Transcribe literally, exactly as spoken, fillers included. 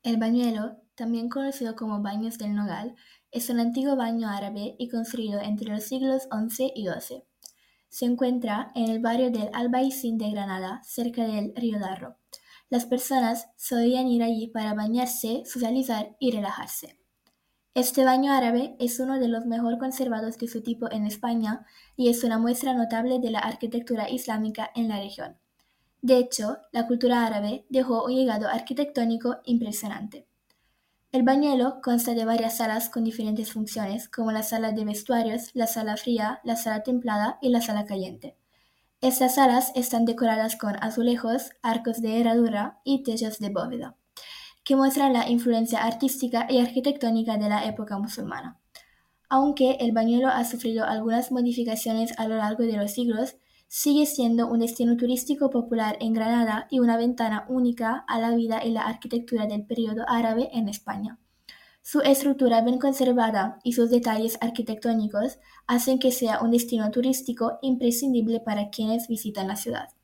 El bañuelo, también conocido como Baños del Nogal, es un antiguo baño árabe y construido entre los siglos once y doce. Se encuentra en el barrio del Albaicín de Granada, cerca del río Darro. Las personas solían ir allí para bañarse, socializar y relajarse. Este baño árabe es uno de los mejor conservados de su tipo en España y es una muestra notable de la arquitectura islámica en la región. De hecho, la cultura árabe dejó un legado arquitectónico impresionante. El bañuelo consta de varias salas con diferentes funciones, como la sala de vestuarios, la sala fría, la sala templada y la sala caliente. Estas salas están decoradas con azulejos, arcos de herradura y techos de bóveda, que muestran la influencia artística y arquitectónica de la época musulmana. Aunque el bañuelo ha sufrido algunas modificaciones a lo largo de los siglos, sigue siendo un destino turístico popular en Granada y una ventana única a la vida y la arquitectura del periodo árabe en España. Su estructura bien conservada y sus detalles arquitectónicos hacen que sea un destino turístico imprescindible para quienes visitan la ciudad.